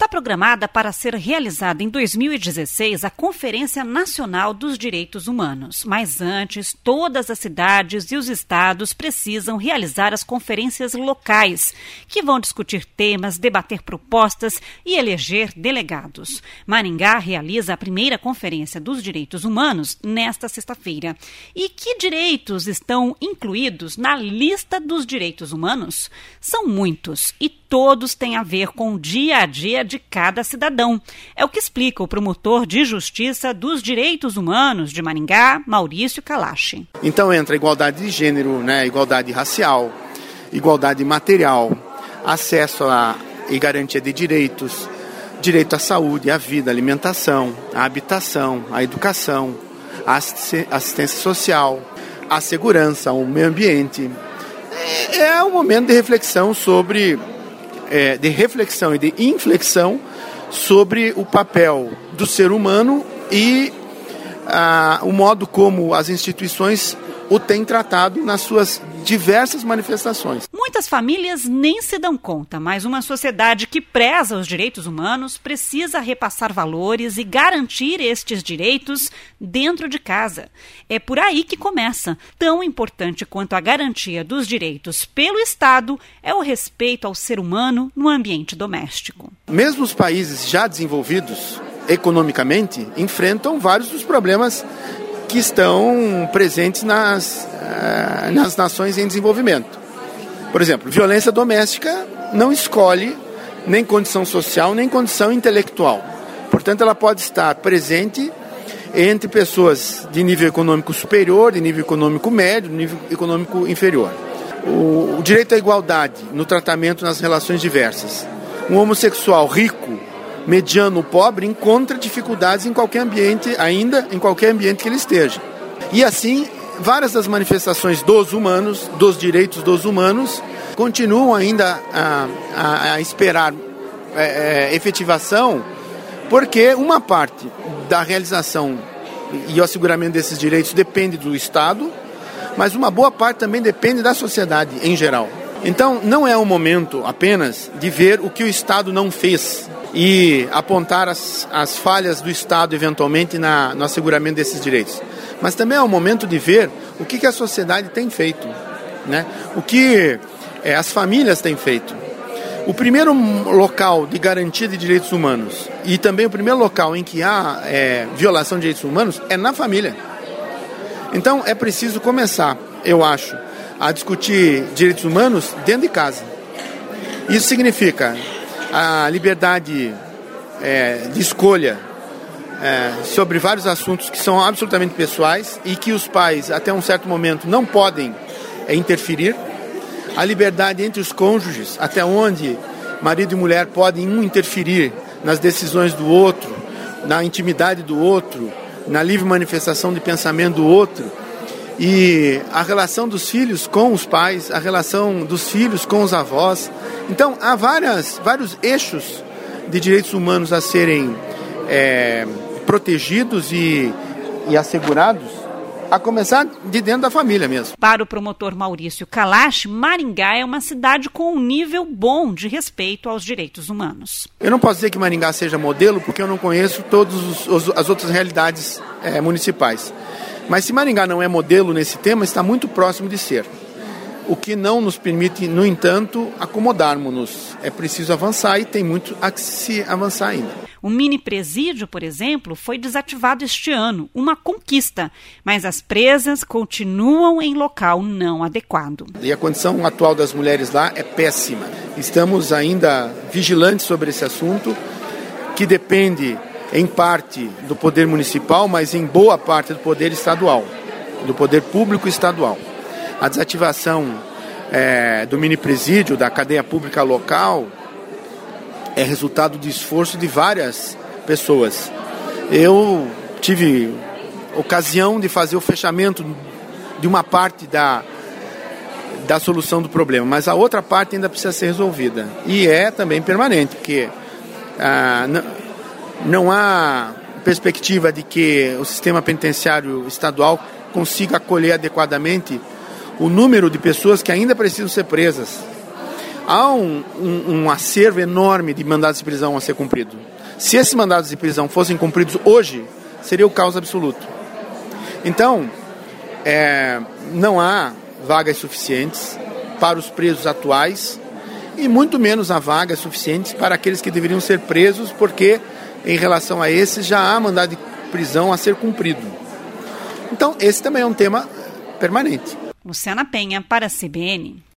Está programada para ser realizada em 2016 a Conferência Nacional dos Direitos Humanos. Mas antes, todas as cidades e os estados precisam realizar as conferências locais, que vão discutir temas, debater propostas e eleger delegados. Maringá realiza a primeira Conferência dos Direitos Humanos nesta sexta-feira. E que direitos estão incluídos na lista dos direitos humanos? São muitos e todos têm a ver com o dia a dia de cada cidadão. É o que explica o promotor de Justiça dos Direitos Humanos de Maringá, Maurício Kalash. Então entra igualdade de gênero, igualdade racial, igualdade material, acesso e garantia de direitos, direito à saúde, à vida, à alimentação, à habitação, à educação, à assistência social, à segurança, ao meio ambiente. É um momento de reflexão e de inflexão sobre o papel do ser humano e o modo como as instituições o têm tratado nas suas diversas manifestações. Muitas famílias nem se dão conta, mas uma sociedade que preza os direitos humanos precisa repassar valores e garantir estes direitos dentro de casa. É por aí que começa. Tão importante quanto a garantia dos direitos pelo Estado é o respeito ao ser humano no ambiente doméstico. Mesmo os países já desenvolvidos economicamente enfrentam vários dos problemas que estão presentes nas nações em desenvolvimento. Por exemplo, violência doméstica não escolhe nem condição social, nem condição intelectual. Portanto, ela pode estar presente entre pessoas de nível econômico superior, de nível econômico médio, de nível econômico inferior. O direito à igualdade no tratamento nas relações diversas. Um homossexual rico, mediano ou pobre, encontra dificuldades em qualquer ambiente, ainda em qualquer ambiente que ele esteja. E assim, várias das manifestações dos humanos, dos direitos dos humanos, continuam ainda a esperar efetivação, porque uma parte da realização e o asseguramento desses direitos depende do Estado, mas uma boa parte também depende da sociedade em geral. Então, não é o momento apenas de ver o que o Estado não fez e apontar as falhas do Estado, eventualmente, no asseguramento desses direitos. Mas também é o momento de ver o que a sociedade tem feito, o que as famílias têm feito. O primeiro local de garantia de direitos humanos e também o primeiro local em que há violação de direitos humanos é na família. Então, é preciso começar, eu acho, a discutir direitos humanos dentro de casa. Isso significa a liberdade de escolha sobre vários assuntos que são absolutamente pessoais e que os pais, até um certo momento, não podem interferir. A liberdade entre os cônjuges, até onde marido e mulher podem interferir nas decisões do outro, na intimidade do outro, na livre manifestação de pensamento do outro. E a relação dos filhos com os pais, a relação dos filhos com os avós. Então, há vários eixos de direitos humanos a serem protegidos e assegurados, a começar de dentro da família mesmo. Para o promotor Maurício Kalash, Maringá é uma cidade com um nível bom de respeito aos direitos humanos. Eu não posso dizer que Maringá seja modelo, porque eu não conheço todas as outras realidades municipais. Mas se Maringá não é modelo nesse tema, está muito próximo de ser. O que não nos permite, no entanto, acomodarmos-nos. É preciso avançar e tem muito a se avançar ainda. O mini presídio, por exemplo, foi desativado este ano, uma conquista, mas as presas continuam em local não adequado. E a condição atual das mulheres lá é péssima. Estamos ainda vigilantes sobre esse assunto, que depende em parte do poder municipal, mas em boa parte do poder estadual, do poder público estadual. A desativação do mini presídio, da cadeia pública local, é resultado de esforço de várias pessoas. Eu tive ocasião de fazer o fechamento de uma parte da solução do problema, mas a outra parte ainda precisa ser resolvida. E é também permanente, porque não há perspectiva de que o sistema penitenciário estadual consiga acolher adequadamente o número de pessoas que ainda precisam ser presas. há um acervo enorme de mandados de prisão a ser cumprido. Se esses mandados de prisão fossem cumpridos hoje, seria o caos absoluto. Então, não há vagas suficientes para os presos atuais e muito menos há vagas suficientes para aqueles que deveriam ser presos, porque em relação a esses já há mandado de prisão a ser cumprido. Então, esse também é um tema permanente. Luciana Penha, para a CBN.